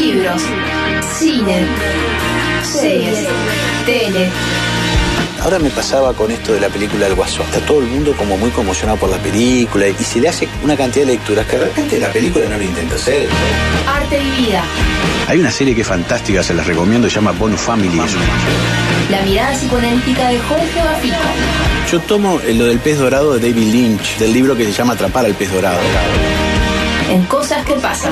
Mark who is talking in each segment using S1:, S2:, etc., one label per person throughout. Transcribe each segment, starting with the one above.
S1: libros, cine, series, tele.
S2: Ahora me pasaba con esto de la película del Guasón. Está todo el mundo como muy conmocionado por la película y se le hace una cantidad de lecturas que de repente la película no lo intenta hacer.
S1: Arte y vida.
S2: Hay una serie que es fantástica, se las recomiendo, se llama Bonus Family.
S1: La mirada psicoanalítica de Jorge Bafico.
S2: Yo tomo lo del pez dorado de David Lynch, del libro que se llama Atrapar al pez dorado.
S1: En cosas que pasan.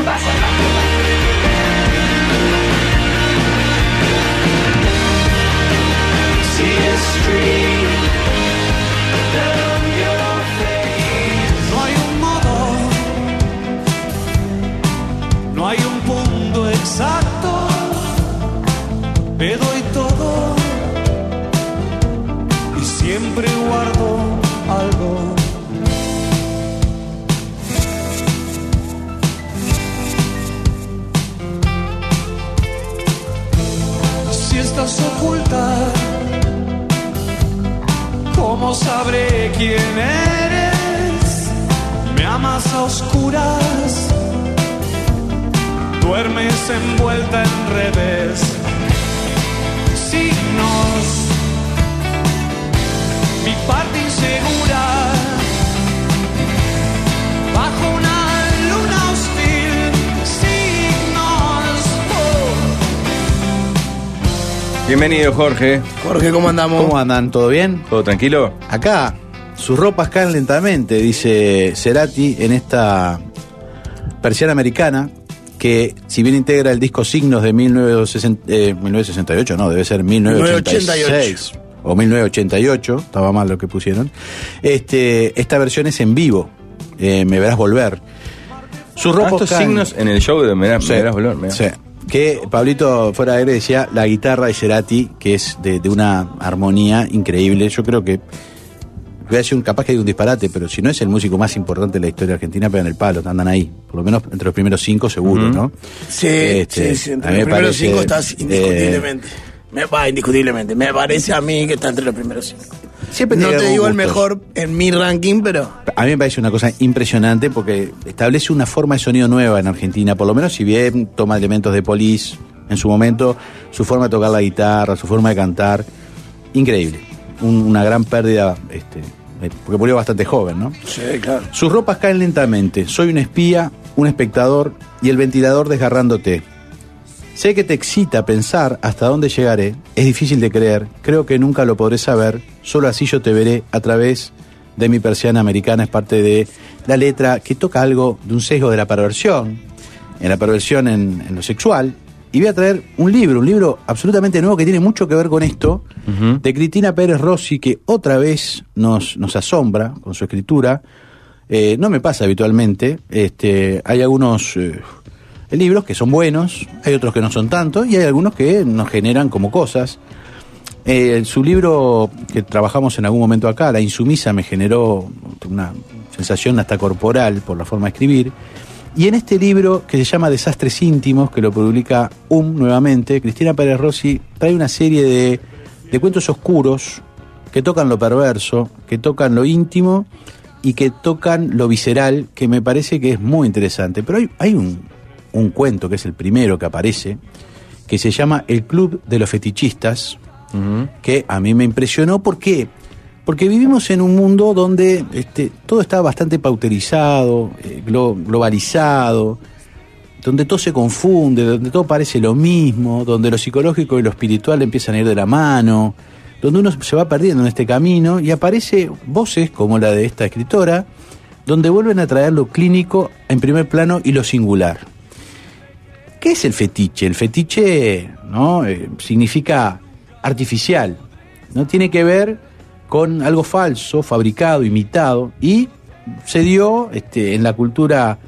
S3: No hay un modo, no hay un punto exacto, te doy todo y siempre guardo algo. Si estás oculta, ¿cómo sabré quién eres? Me amas a oscuras, duermes envuelta en redes. Signos, mi parte insegura, bajo una luna hostil. Signos,
S4: Bienvenido, Jorge.
S5: Jorge, ¿cómo andamos?
S2: ¿Cómo andan? ¿Todo bien?
S4: ¿Todo tranquilo?
S2: Acá, sus ropas caen lentamente, dice Cerati en esta persiana americana, que si bien integra el disco Signos de 1968, no, debe ser 1986 o 1988, estaba mal lo que pusieron. Esta versión es en vivo, Me Verás Volver. Sus ropas
S4: estos
S2: caen...
S4: signos en el show de Me Verás Volver.
S2: Sí. Que Pablito fuera de aire decía la guitarra de Cerati, que es de una armonía increíble. Yo creo que voy a decir capaz que hay un disparate, pero si no es el músico más importante de la historia argentina, pegan el palo, andan ahí, por lo menos entre los primeros 5 seguro, ¿no?
S5: Sí, sí, entre los primeros 5 estás indiscutiblemente. Indiscutiblemente. Me parece a mí que está entre los primeros 5.
S2: Siempre
S5: no te digo
S2: gustos.
S5: El mejor en mi ranking, pero...
S2: A mí me parece una cosa impresionante porque establece una forma de sonido nueva en Argentina, por lo menos si bien toma elementos de Police en su momento, su forma de tocar la guitarra, su forma de cantar, increíble. Una gran pérdida, porque murió bastante joven, ¿no?
S5: Sí, claro.
S2: Sus ropas caen lentamente, soy un espía, un espectador y el ventilador desgarrándote. Sé que te excita pensar hasta dónde llegaré, es difícil de creer, creo que nunca lo podré saber, solo así yo te veré a través de mi persiana americana. Es parte de la letra que toca algo de un sesgo de la perversión, en lo sexual. Y voy a traer un libro absolutamente nuevo que tiene mucho que ver con esto, de Cristina Pérez Rossi, que otra vez nos asombra con su escritura. No me pasa habitualmente, hay algunos... libros que son buenos, hay otros que no son tanto y hay algunos que nos generan como cosas. Su libro que trabajamos en algún momento acá, La Insumisa, me generó una sensación hasta corporal por la forma de escribir. Y en este libro que se llama Desastres Íntimos, que lo publica nuevamente, Cristina Pérez Rossi trae una serie de cuentos oscuros que tocan lo perverso, que tocan lo íntimo y que tocan lo visceral, que me parece que es muy interesante. Pero hay un cuento que es el primero que aparece, que se llama El Club de los Fetichistas, que a mí me impresionó. ¿Por qué? Porque vivimos en un mundo donde todo está bastante pauterizado, globalizado, donde todo se confunde, donde todo parece lo mismo, donde lo psicológico y lo espiritual empiezan a ir de la mano, donde uno se va perdiendo en este camino y aparece voces como la de esta escritora, donde vuelven a traer lo clínico en primer plano y lo singular. ¿Qué es el fetiche? El fetiche, ¿no? Significa artificial, ¿no? Tiene que ver con algo falso, fabricado, imitado, y se dio en la cultura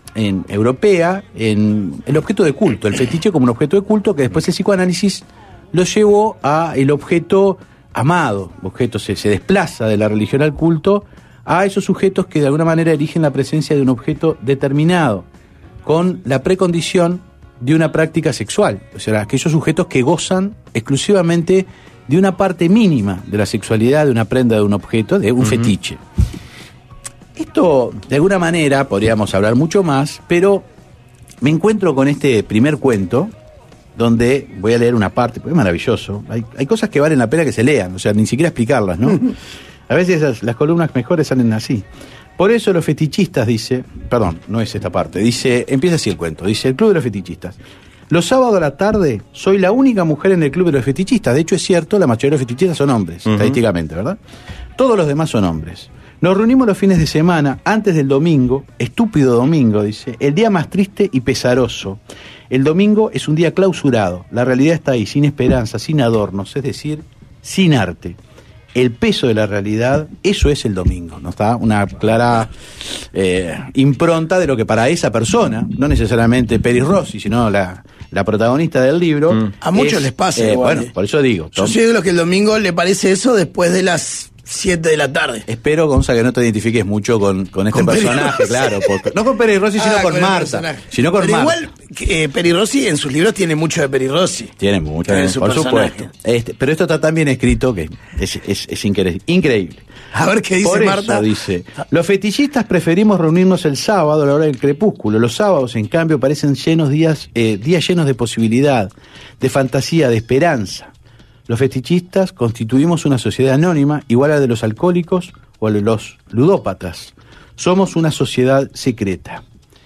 S2: europea en el objeto de culto, el fetiche como un objeto de culto que después el psicoanálisis lo llevó a el objeto amado. Objeto se desplaza de la religión al culto a esos sujetos que de alguna manera erigen la presencia de un objeto determinado, con la precondición de una práctica sexual, o sea, aquellos sujetos que gozan exclusivamente de una parte mínima de la sexualidad, de una prenda, de un objeto, de un fetiche. Esto, de alguna manera, podríamos hablar mucho más, pero me encuentro con este primer cuento, donde voy a leer una parte, porque es maravilloso. Hay cosas que valen la pena que se lean, o sea, ni siquiera explicarlas, ¿no? A veces las columnas mejores salen así. Por eso los fetichistas, dice, perdón, no es esta parte, dice, empieza así el cuento, dice, el Club de los Fetichistas. Los sábados a la tarde soy la única mujer en el Club de los Fetichistas. De hecho, es cierto, la mayoría de los fetichistas son hombres, estadísticamente, ¿verdad? Todos los demás son hombres. Nos reunimos los fines de semana, antes del domingo, estúpido domingo, dice, el día más triste y pesaroso. El domingo es un día clausurado, la realidad está ahí, sin esperanza, sin adornos, es decir, sin arte. El peso de la realidad, eso es el domingo, ¿no está? Una clara impronta de lo que para esa persona, no necesariamente Peri Rossi, sino la protagonista del libro.
S5: A muchos les pasa igual.
S2: Bueno, por eso digo.
S5: Yo soy de los que el domingo le parece eso después de las 7 de la tarde.
S2: Espero, Gonza, que no te identifiques mucho con este personaje, claro. No con Peri Rossi, sino con Marta. Sino con
S5: Pero
S2: Marta.
S5: Igual, Peri Rossi en sus libros tiene mucho de Peri Rossi.
S2: Tiene mucho,
S5: En su
S2: por
S5: personaje.
S2: supuesto. Pero esto está tan bien escrito que es increíble.
S5: A ver qué dice
S2: Por
S5: Marta.
S2: eso dice, los fetichistas preferimos reunirnos el sábado a la hora del crepúsculo. Los sábados, en cambio, parecen días llenos de posibilidad, de fantasía, de esperanza. Los fetichistas constituimos una sociedad anónima igual a la de los alcohólicos o a la de los ludópatas. Somos una sociedad secreta.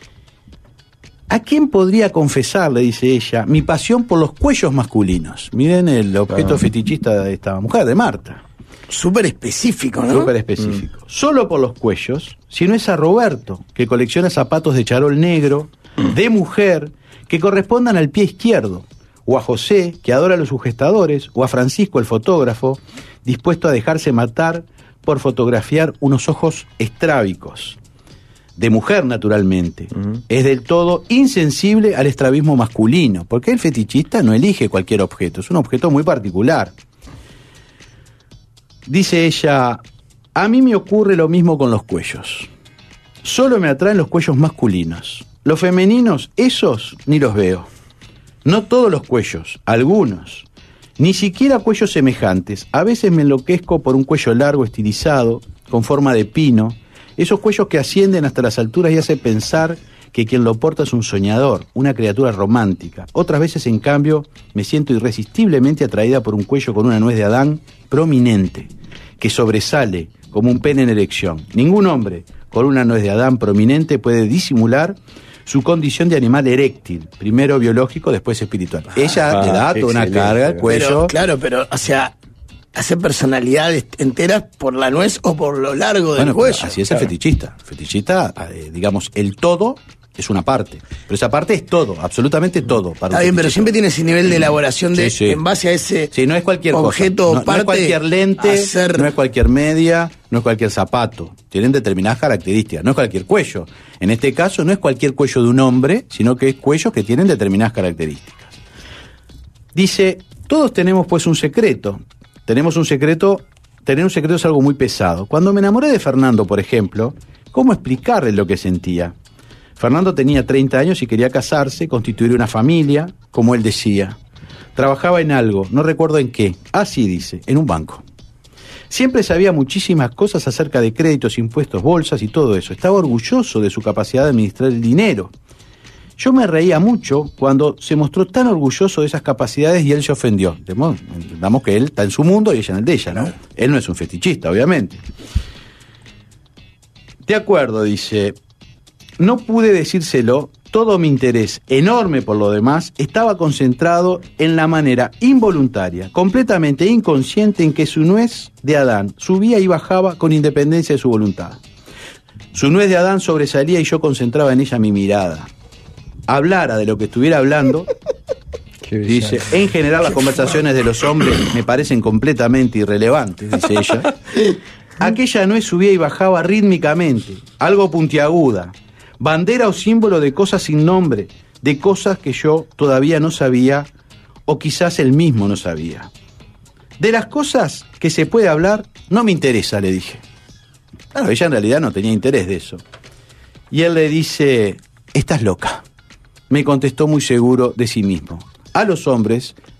S2: ¿A quién podría confesar, le dice ella, mi pasión por los cuellos masculinos? Miren el objeto fetichista de esta mujer, de Marta.
S5: Súper específico, ¿no?
S2: Súper específico. Solo por los cuellos, si no es a Roberto, que colecciona zapatos de charol negro, de mujer, que correspondan al pie izquierdo, o a José, que adora los sujetadores, o a Francisco, el fotógrafo, dispuesto a dejarse matar por fotografiar unos ojos estrábicos. De mujer, naturalmente. Es del todo insensible al estrabismo masculino, porque el fetichista no elige cualquier objeto, es un objeto muy particular. Dice ella, a mí me ocurre lo mismo con los cuellos. Solo me atraen los cuellos masculinos. Los femeninos, esos, ni los veo. No todos los cuellos, algunos. Ni siquiera cuellos semejantes. A veces me enloquezco por un cuello largo, estilizado, con forma de pino. Esos cuellos que ascienden hasta las alturas y hace pensar que quien lo porta es un soñador, una criatura romántica. Otras veces, en cambio, me siento irresistiblemente atraída por un cuello con una nuez de Adán prominente, que sobresale como un pene en erección. Ningún hombre con una nuez de Adán prominente puede disimular su condición de animal eréctil, primero biológico, después espiritual. Ella le da toda una carga al cuello.
S5: Pero, o sea, hace personalidades enteras por la nuez o por lo largo del cuello.
S2: Así es el fetichista. El fetichista, digamos, el todo es una parte, pero esa parte es todo, absolutamente todo. Para
S5: Está bien, pero siempre tiene ese nivel de elaboración de en base a ese
S2: no es cualquier
S5: objeto
S2: cosa. No es cualquier lente, no es cualquier media, no es cualquier zapato. Tienen determinadas características, no es cualquier cuello. En este caso no es cualquier cuello de un hombre, sino que es cuellos que tienen determinadas características. Dice, todos tenemos pues un secreto. Tenemos un secreto, tener un secreto es algo muy pesado. Cuando me enamoré de Fernando, por ejemplo, ¿cómo explicarle lo que sentía? Fernando tenía 30 años y quería casarse, constituir una familia, como él decía. Trabajaba en algo, no recuerdo en qué. Así dice, en un banco. Siempre sabía muchísimas cosas acerca de créditos, impuestos, bolsas y todo eso. Estaba orgulloso de su capacidad de administrar el dinero. Yo me reía mucho cuando se mostró tan orgulloso de esas capacidades y él se ofendió. Entendamos que él está en su mundo y ella en el de ella, ¿no? Él no es un fetichista, obviamente. De acuerdo, dice... No pude decírselo, todo mi interés, enorme por lo demás, estaba concentrado en la manera involuntaria, completamente inconsciente en que su nuez de Adán subía y bajaba con independencia de su voluntad. Su nuez de Adán sobresalía y yo concentraba en ella mi mirada. Hablara de lo que estuviera hablando, dice, en general las conversaciones de los hombres me parecen completamente irrelevantes, dice ella. Aquella nuez subía y bajaba rítmicamente, algo puntiaguda, bandera o símbolo de cosas sin nombre, de cosas que yo todavía no sabía, o quizás él mismo no sabía. De las cosas que se puede hablar, no me interesa, le dije. Claro, ella en realidad no tenía interés de eso. Y él le dice, estás loca. Me contestó muy seguro de sí mismo. A los hombres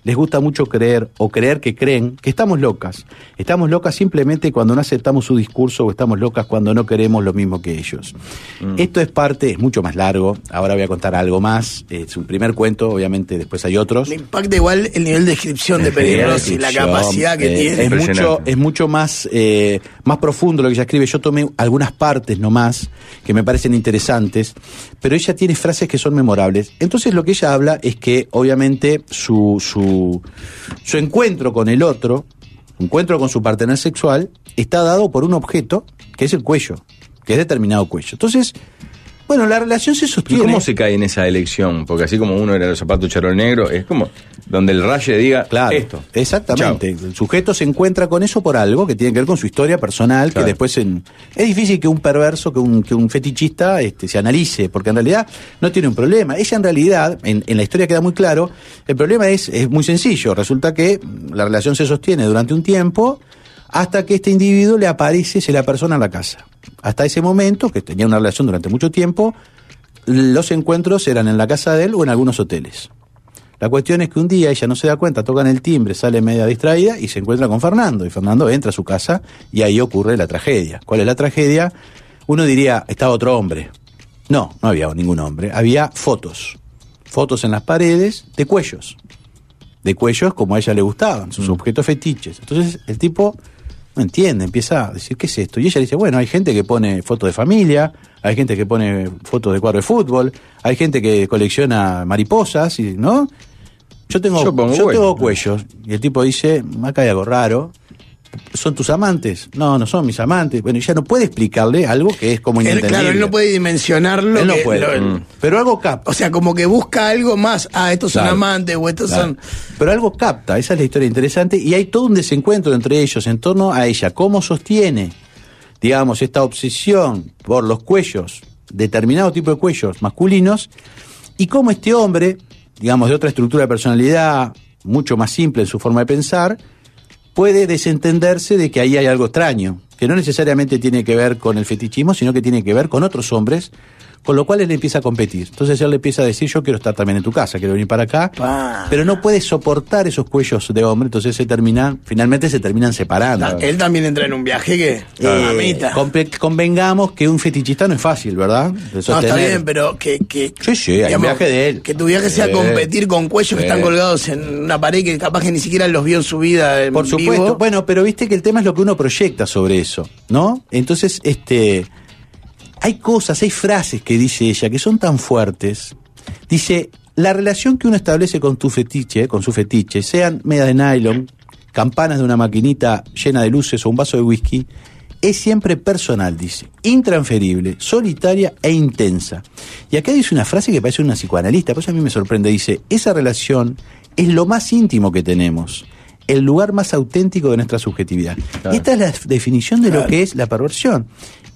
S2: les gusta mucho creer o creer que creen que estamos locas. Estamos locas simplemente cuando no aceptamos su discurso o estamos locas cuando no queremos lo mismo que ellos. Esto es parte, es mucho más largo. Ahora voy a contar algo más. Es un primer cuento, obviamente después hay otros.
S5: Me impacta igual el nivel de descripción de Pellegros y la capacidad que tiene.
S2: Es mucho más profundo lo que ella escribe. Yo tomé algunas partes nomás que me parecen interesantes, pero ella tiene frases que son memorables. Entonces lo que ella habla es que obviamente su encuentro con el otro, encuentro con su partener sexual, está dado por un objeto que es el cuello, que es determinado cuello. Entonces, bueno, la relación se sostiene.
S4: ¿Y cómo se cae en esa elección? Porque así como uno era los zapatos charol negro, es como donde el raye diga
S2: claro,
S4: esto.
S2: Exactamente.
S4: Chao.
S2: El sujeto se encuentra con eso por algo que tiene que ver con su historia personal, claro. Que después es difícil que un perverso, que un fetichista se analice, porque en realidad no tiene un problema. Ella en realidad, en la historia queda muy claro, el problema es muy sencillo. Resulta que la relación se sostiene durante un tiempo hasta que este individuo le aparece, se le apersona en la casa. Hasta ese momento, que tenía una relación durante mucho tiempo, los encuentros eran en la casa de él o en algunos hoteles. La cuestión es que un día ella no se da cuenta, tocan el timbre, sale media distraída y se encuentra con Fernando. Y Fernando entra a su casa y ahí ocurre la tragedia. ¿Cuál es la tragedia? Uno diría, estaba otro hombre. No había ningún hombre. Había fotos en las paredes de cuellos como a ella le gustaban, sus objetos fetiches. Entonces el tipo no entiende, empieza a decir, ¿qué es esto? Y ella dice, bueno, hay gente que pone fotos de familia, hay gente que pone fotos de cuadro de fútbol, hay gente que colecciona mariposas, ¿no? Yo tengo cuellos. Y el tipo dice, acá hay algo raro. ¿Son tus amantes? No son mis amantes. Bueno, ella no puede explicarle algo que es como inentendible.
S5: Claro, él no puede dimensionarlo.
S2: Él no puede. Pero algo capta.
S5: O sea, como que busca algo más. Estos son amantes o estos son...
S2: Pero algo capta. Esa es la historia interesante. Y hay todo un desencuentro entre ellos en torno a ella. ¿Cómo sostiene, digamos, esta obsesión por los cuellos, determinado tipo de cuellos masculinos, y cómo este hombre, digamos, de otra estructura de personalidad, mucho más simple en su forma de pensar, puede desentenderse de que ahí hay algo extraño, que no necesariamente tiene que ver con el fetichismo, sino que tiene que ver con otros hombres, con lo cual él empieza a competir. Entonces él le empieza a decir, yo quiero estar también en tu casa, quiero venir para acá, pero no puede soportar esos cuellos de hombre, entonces finalmente se terminan separando.
S5: Él también entra en un viaje que...
S2: Convengamos que un fetichista no es fácil, ¿verdad?
S5: No, está bien, pero que
S2: sí, hay un viaje de él.
S5: Que tu viaje sea competir con cuellos que están colgados en una pared que capaz que ni siquiera los vio en su vida en
S2: Por supuesto,
S5: vivo.
S2: Bueno, pero viste que el tema es lo que uno proyecta sobre eso, ¿no? Entonces, hay frases que dice ella que son tan fuertes. Dice, la relación que uno establece con su fetiche, sean medias de nylon, campanas de una maquinita llena de luces o un vaso de whisky, es siempre personal, dice, intransferible, solitaria e intensa. Y acá dice una frase que parece una psicoanalista, por eso a mí me sorprende, dice, esa relación es lo más íntimo que tenemos, el lugar más auténtico de nuestra subjetividad. Claro. Esta es la definición de lo que es la perversión.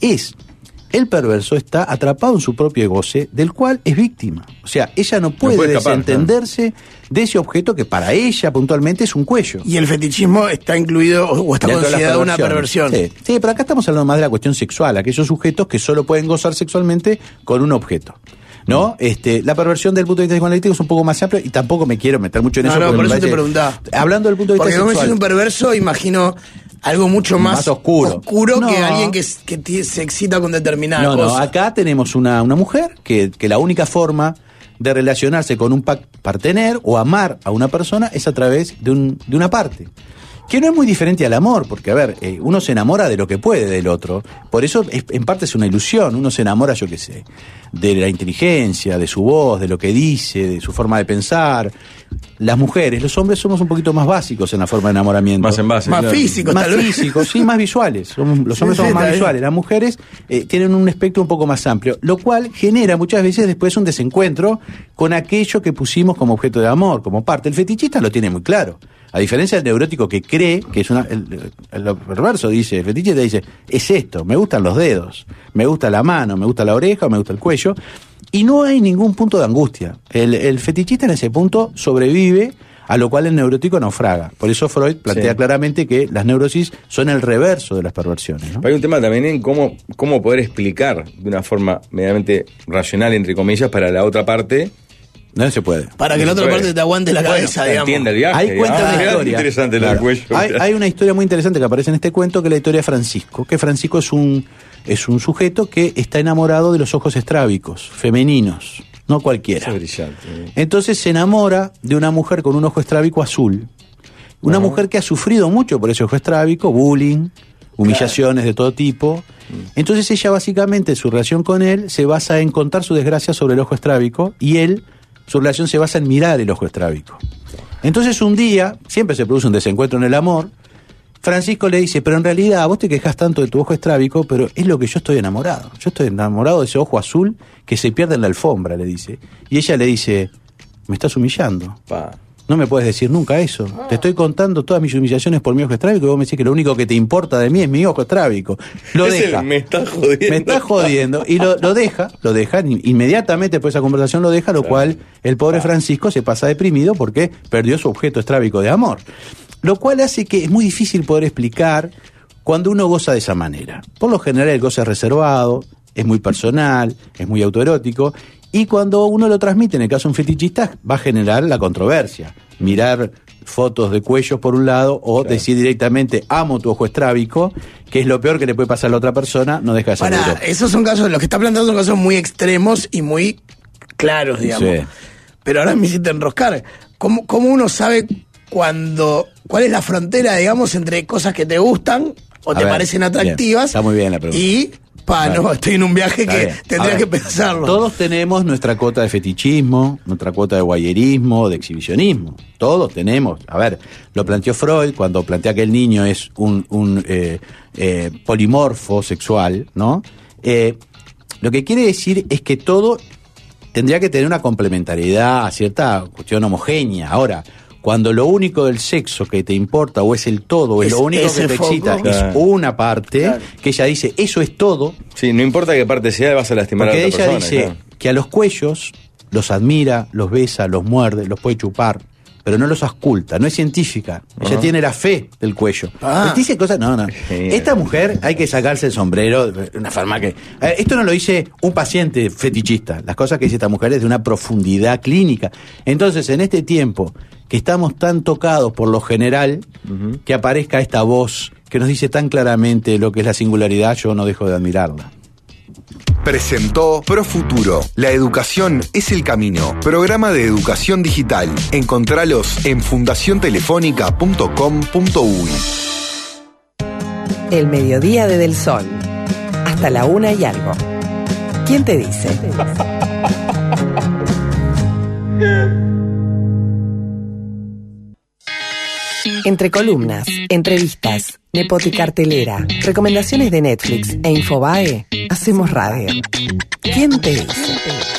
S2: El perverso está atrapado en su propio goce, del cual es víctima. O sea, ella no puede desentenderse de ese objeto que para ella puntualmente es un cuello.
S5: Y el fetichismo está incluido o está considerado una perversión.
S2: Sí, pero acá estamos hablando más de la cuestión sexual, aquellos sujetos que solo pueden gozar sexualmente con un objeto. ¿No? La perversión del punto de vista psicoanalítico es un poco más amplio y tampoco me quiero meter mucho en eso.
S5: No, por eso te preguntaba.
S2: Hablando del punto de vista
S5: sexual. Porque como es un perverso, imagino algo mucho más
S2: oscuro
S5: que alguien que se excita con determinada cosa.
S2: No, acá tenemos una mujer que la única forma de relacionarse con un partener o amar a una persona es a través de una parte. Que no es muy diferente al amor, porque, a ver, uno se enamora de lo que puede del otro. Por eso, en parte es una ilusión. Uno se enamora, yo qué sé, de la inteligencia, de su voz, de lo que dice, de su forma de pensar. Las mujeres, los hombres somos un poquito más básicos en la forma de enamoramiento.
S5: Más físicos,
S2: más físicos, sí, más visuales. Los hombres somos más visuales. Las mujeres tienen un espectro un poco más amplio, lo cual genera muchas veces después un desencuentro con aquello que pusimos como objeto de amor, como parte. El fetichista lo tiene muy claro. A diferencia del neurótico que cree que es el perverso, dice, el fetichista dice, es esto, me gustan los dedos, me gusta la mano, me gusta la oreja, me gusta el cuello, y no hay ningún punto de angustia. El fetichista en ese punto sobrevive, a lo cual el neurótico naufraga. Por eso Freud plantea claramente que las neurosis son el reverso de las perversiones, ¿no?
S4: Hay un tema también en cómo poder explicar de una forma medianamente racional, entre comillas, para la otra parte,
S2: No se puede.
S5: Para que la otra parte te aguante la cabeza, digamos.
S4: Entiende el viaje.
S2: Ahí cuenta una historia.
S4: Interesante
S2: Claro.
S4: el cuello.
S2: Hay una historia muy interesante que aparece en este cuento, que es la historia de Francisco. Que Francisco es un sujeto que está enamorado de los ojos estrábicos, femeninos, no cualquiera.
S4: Eso es brillante.
S2: Entonces se enamora de una mujer con un ojo estrábico azul. Una mujer que ha sufrido mucho por ese ojo estrábico, bullying, humillaciones de todo tipo. Entonces ella básicamente, su relación con él se basa en contar su desgracia sobre el ojo estrábico, y él, su relación se basa en mirar el ojo estrábico. Entonces un día, siempre se produce un desencuentro en el amor, Francisco le dice, pero en realidad vos te quejas tanto de tu ojo estrábico, pero es lo que yo estoy enamorado. Yo estoy enamorado de ese ojo azul que se pierde en la alfombra, le dice. Y ella le dice, me estás humillando. No me puedes decir nunca eso. Te estoy contando todas mis humillaciones por mi ojo estrábico y vos me decís que lo único que te importa de mí es mi ojo estrábico. Lo deja.
S4: Me está jodiendo.
S2: Me está jodiendo. Y lo deja, inmediatamente después de esa conversación lo deja, lo cual el pobre Francisco se pasa deprimido porque perdió su objeto estrábico de amor. Lo cual hace que es muy difícil poder explicar cuando uno goza de esa manera. Por lo general el goce es reservado, es muy personal, es muy autoerótico, y cuando uno lo transmite, en el caso de un fetichista, va a generar la controversia. Mirar fotos de cuellos por un lado, o decir directamente, amo tu ojo estrábico, que es lo peor que le puede pasar a la otra persona, no deja de ser duro.
S5: Esos son casos, los que está planteando son casos muy extremos y muy claros, digamos.
S2: Sí.
S5: Pero ahora me hiciste enroscar. ¿Cómo uno sabe cuál es la frontera, digamos, entre cosas que te gustan o te parecen atractivas?
S2: Bien, está muy bien la pregunta.
S5: Y, no, estoy en un viaje
S2: Está
S5: que
S2: bien.
S5: tendría que pensarlo.
S2: Todos tenemos nuestra cuota de fetichismo, nuestra cuota de voyerismo, de exhibicionismo. Todos tenemos. A ver, lo planteó Freud cuando plantea que el niño es un polimorfo sexual, ¿no? Lo que quiere decir es que todo tendría que tener una complementariedad, cierta cuestión homogénea. Ahora, cuando lo único del sexo que te importa o es el todo, o es lo único que te excita, es una parte, que ella dice, eso es todo.
S4: Sí, no importa qué parte sea, vas a lastimar a la otra persona.
S2: Porque ella dice que a los cuellos los admira, los besa, los muerde, los puede chupar, pero no los ausculta, no es científica. Ella tiene la fe del cuello. Dice cosas, no. Esta mujer hay que sacarse el sombrero, una farmacia. Esto no lo dice un paciente fetichista. Las cosas que dice esta mujer es de una profundidad clínica. Entonces, en este tiempo que estamos tan tocados por lo general, que aparezca esta voz que nos dice tan claramente lo que es la singularidad, yo no dejo de admirarla.
S6: Presentó Profuturo. La educación es el camino. Programa de educación digital. Encontralos en fundaciontelefónica.com.uy.
S7: El mediodía de Del Sol. Hasta la 1:00. ¿Quién te dice? Entre columnas, entrevistas, nepoticartelera, recomendaciones de Netflix e Infobae, hacemos radio. ¿Quién te dice?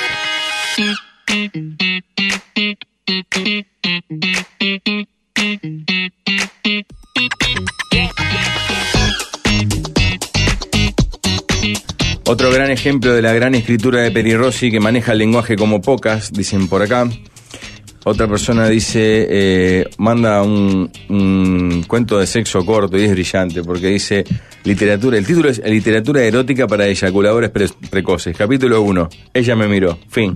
S4: Otro gran ejemplo de la gran escritura de Peri Rossi, que maneja el lenguaje como pocas, dicen por acá. Otra persona dice, manda un cuento de sexo corto y es brillante porque dice literatura, el título es Literatura erótica para eyaculadores precoces, capítulo 1, ella me miró, fin.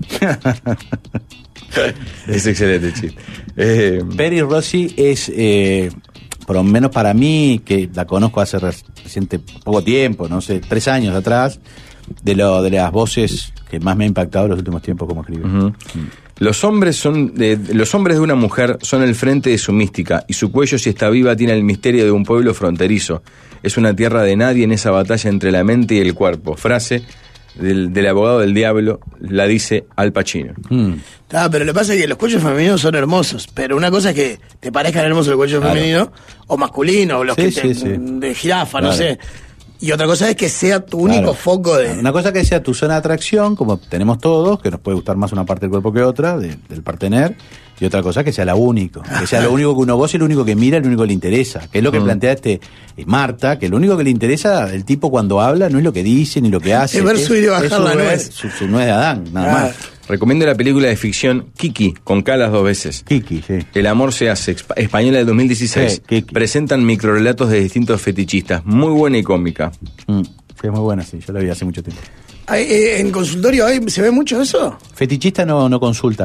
S4: Es excelente, chiste.
S2: Peri Rossi es, por lo menos para mí, que la conozco hace reciente poco tiempo, no sé, 3 años atrás, de las voces que más me ha impactado en los últimos tiempos como escribe.
S4: Los hombres de una mujer son el frente de su mística, y su cuello, si está viva, tiene el misterio de un pueblo fronterizo. Es una tierra de nadie en esa batalla entre la mente y el cuerpo. Frase del abogado del diablo, la dice Al Pacino.
S5: Pero lo que pasa es que los cuellos femeninos son hermosos, pero una cosa es que te parezcan hermosos los cuellos femeninos, o masculinos, o los de jirafa, no sé. Y otra cosa es que sea tu único foco de...
S2: Una cosa que sea tu zona de atracción, como tenemos todos, que nos puede gustar más una parte del cuerpo que otra, del partener, y otra cosa que sea la única, que sea lo único que uno goza y lo único que mira y lo único que le interesa, que es lo que plantea Marta, que lo único que le interesa el tipo cuando habla no es lo que dice ni lo que hace.
S5: Es ver subir y bajar la nuez.
S2: Su nuez de Adán, nada más.
S4: Recomiendo la película de ficción Kiki, con K las 2 veces.
S2: Kiki, sí.
S4: El amor se hace, española del 2016.
S2: Sí,
S4: presentan microrelatos de distintos fetichistas. Muy buena y cómica.
S2: Sí, es muy buena, sí. Yo la vi hace mucho tiempo.
S5: ¿En consultorio se ve mucho eso?
S2: Fetichista no consulta.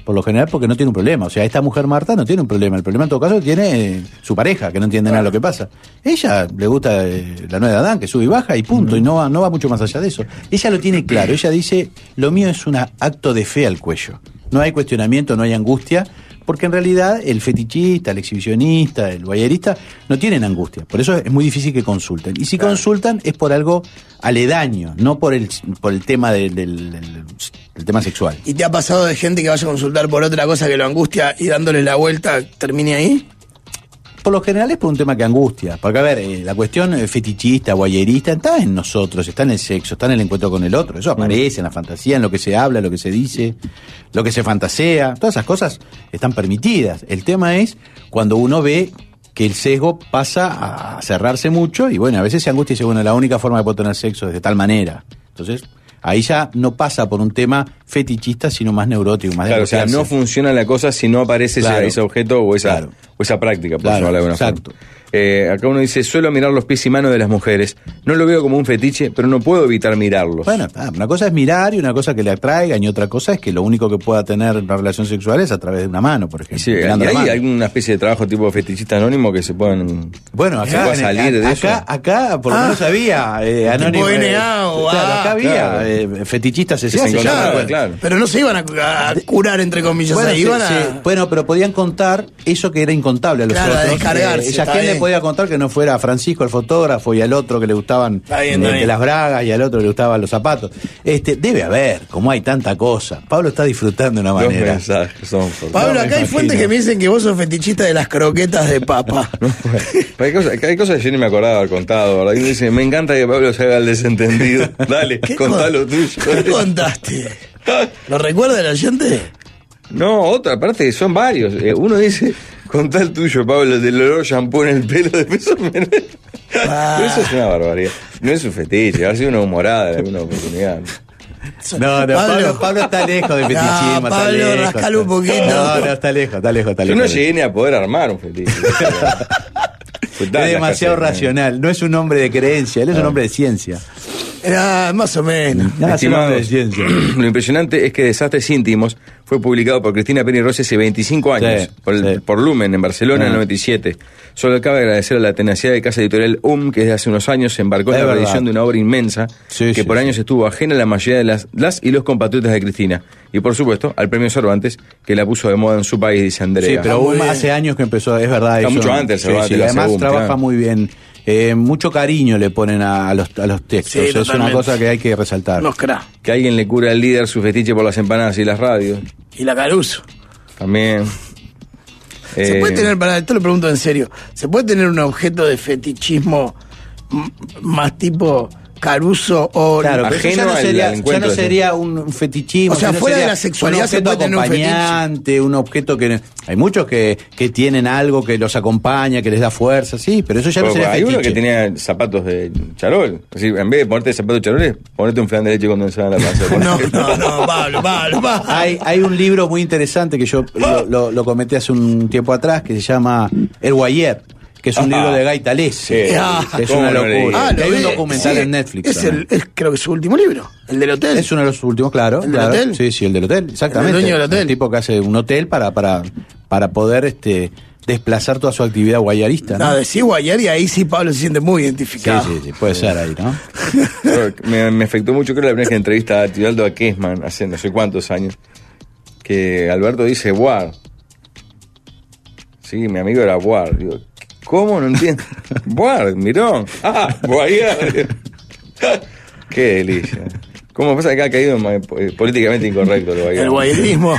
S2: por lo general porque no tiene un problema. O sea, esta mujer Marta no tiene un problema. El problema en todo caso tiene su pareja, que no entiende nada de lo que pasa. Ella le gusta la nueva de Adán, que sube y baja y punto, y no va mucho más allá de eso. Ella lo tiene claro. Ella dice, lo mío es un acto de fe al cuello. No hay cuestionamiento, no hay angustia, porque en realidad el fetichista, el exhibicionista, el voyerista no tienen angustia. Por eso es muy difícil que consulten. Y si consultan es por algo aledaño, no por el tema del tema sexual.
S5: ¿Y te ha pasado de gente que vaya a consultar por otra cosa que lo angustia y dándole la vuelta termine ahí?
S2: Por lo general es por un tema que angustia. Porque, a ver, la cuestión fetichista, voyerista, está en nosotros, está en el sexo, está en el encuentro con el otro. Eso aparece en la fantasía, en lo que se habla, lo que se dice, lo que se fantasea. Todas esas cosas están permitidas. El tema es cuando uno ve que el sesgo pasa a cerrarse mucho y, bueno, a veces se angustia y dice, bueno, la única forma de poder tener sexo es de tal manera. Entonces, ahí ya no pasa por un tema fetichista, sino más neurótico, más de
S4: claro, o sea, no funciona la cosa si no aparece ese objeto o esa práctica, por llamarlo de alguna forma. Acá uno dice, suelo mirar los pies y manos de las mujeres. No lo veo como un fetiche, pero no puedo evitar mirarlos.
S2: Bueno, una cosa es mirar y una cosa que le atraigan y otra cosa es que lo único que pueda tener una relación sexual es a través de una mano, por ejemplo.
S4: Sí, ¿hay alguna especie de trabajo tipo fetichista anónimo que se puedan salir de eso?
S2: Acá por lo menos había anónimo.
S5: Tipo NA o
S2: acá había fetichistas
S4: claro.
S5: Pero no se iban a curar, entre comillas,
S2: bueno, bueno, pero podían contar eso que era incontable a los otros.
S5: A descargarse.
S2: ¿Quién le podía contar que no fuera a Francisco el fotógrafo y al otro que le gustaban las bragas y al otro que le gustaban los zapatos? Debe haber, como hay tanta cosa. Pablo está disfrutando de una manera.
S4: Los mensajes son
S5: Pablo, acá hay fuentes que me dicen que vos sos fetichista de las croquetas de papa.
S4: Hay cosas que yo ni me acordaba haber contado, ¿verdad? Y uno dice, me encanta que Pablo se haga el desentendido. Dale, contá lo tuyo.
S5: ¿Qué contaste? ¿Lo recuerda el oyente?
S4: No, otra parte, son varios. Uno dice, contá el tuyo, Pablo, del olor shampoo en el pelo de Peso Menel. Pero eso es una barbaridad. No es un fetiche, ha sido una humorada en alguna oportunidad.
S2: No, Pablo está lejos de fetichismo.
S5: Pablo, rascale un poquito.
S2: No, está lejos.
S4: Yo no llegué ni a poder armar un fetiche.
S2: Es demasiado racional. No es un hombre de creencia, él es un hombre de ciencia.
S5: Más o menos.
S2: De ciencia.
S4: Lo impresionante es que Desastres Íntimos fue publicado por Cristina Peri Rossi hace 25 años, por Lumen, en Barcelona, en el 97. Solo cabe agradecer a la tenacidad de Casa Editorial que desde hace unos años se embarcó en la reedición de una obra inmensa que por años estuvo ajena a la mayoría de las y los compatriotas de Cristina. Y por supuesto, al premio Cervantes, que la puso de moda en su país, dice Andrea.
S2: Sí, pero hace años que empezó, es verdad.
S4: Mucho antes Cervantes.
S2: Además trabaja muy bien. Mucho cariño le ponen a los textos. Sí, es una cosa que hay que resaltar.
S4: Que alguien le cura al líder su fetiche por las empanadas y las radios.
S5: Y la Caruso.
S4: También.
S5: ¿Se puede tener, esto lo pregunto en serio, ¿se puede tener un objeto de fetichismo más tipo Caruso o
S2: claro, ajeno ya no sería un fetichismo?
S5: O sea, fuera de la sexualidad se puede tener un fetiche.
S2: Un objeto que hay muchos que tienen algo que los acompaña, que les da fuerza, sí, pero eso ya no sería
S4: hay
S2: fetiche.
S4: Uno que tenía zapatos de charol. Así, en vez de ponerte zapatos de charoles, ponete un flan de leche condensada en la panza.
S5: No, Pablo.
S2: Hay un libro muy interesante que yo lo comenté hace un tiempo atrás que se llama El Guayer, que es un libro de Guy Talese, que es una locura. Hay un documental en Netflix.
S5: Creo que es su último libro, el del hotel.
S2: Es uno de los últimos, claro.
S5: ¿El del hotel?
S2: Sí, el del hotel, exactamente.
S5: El dueño del hotel.
S2: El tipo que hace un hotel para poder desplazar toda su actividad guayarista, ¿no?
S5: Decís guayar y ahí sí Pablo se siente muy identificado.
S2: Sí, puede ser ahí, ¿no?
S4: Me afectó mucho, creo, la primera entrevista a Tibaldo a Kessman hace no sé cuántos años, que Alberto dice Guar. Sí, mi amigo era Guar. Digo, ¿cómo? No entiendo. Guar, mirón. Guayar. Qué delicia. ¿Cómo pasa que ha caído políticamente incorrecto
S5: el guayarismo?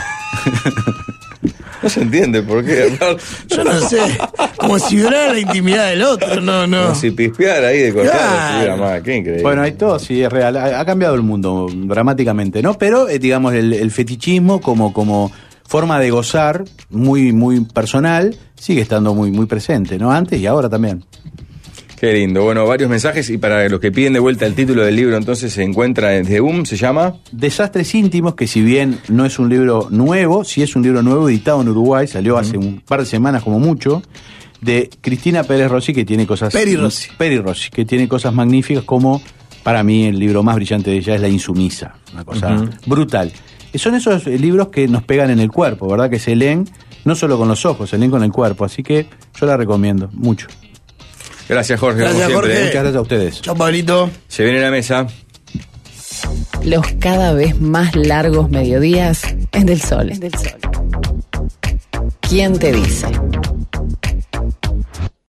S4: No se entiende por qué.
S5: Yo no sé. Como si violara la intimidad del otro, no.
S4: Como si pispeara ahí de cortar más. Qué increíble.
S2: Bueno, hay todo, sí, es real. Ha cambiado el mundo dramáticamente, ¿no? Pero, digamos, el fetichismo como forma de gozar muy, muy personal sigue estando muy, muy presente, ¿no? Antes y ahora también.
S4: Qué lindo. Bueno, varios mensajes, y para los que piden de vuelta el título del libro, entonces se encuentra en The se llama
S2: Desastres Íntimos, que si bien no es un libro nuevo, sí es un libro nuevo editado en Uruguay, salió hace un par de semanas como mucho, de Cristina Pérez Rossi, que tiene cosas... Peri Rossi, que tiene cosas magníficas, como para mí el libro más brillante de ella es La Insumisa, una cosa brutal. son esos libros que nos pegan en el cuerpo, ¿verdad? Que se leen no solo con los ojos, se leen con el cuerpo. Así que yo la recomiendo mucho.
S4: Gracias, Jorge.
S5: Gracias,
S4: como siempre.
S5: Jorge.
S2: Muchas gracias a ustedes.
S5: Chao, Pablito.
S4: Se viene la mesa.
S8: Los cada vez más largos mediodías en Del Sol. ¿Quién te dice?